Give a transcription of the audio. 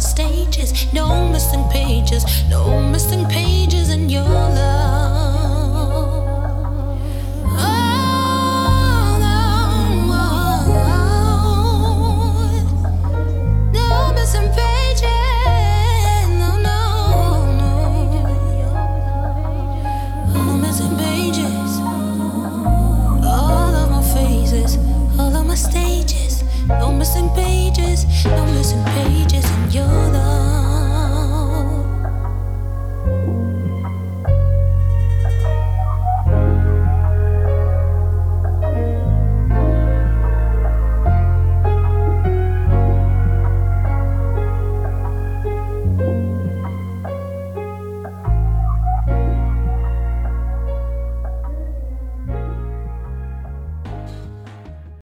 stages. No missing pages, no missing pages in your love. Oh, no, no missing pages. No, no, no. No missing pages. All of my phases, all of my stages. No missing pages, no missing pages in your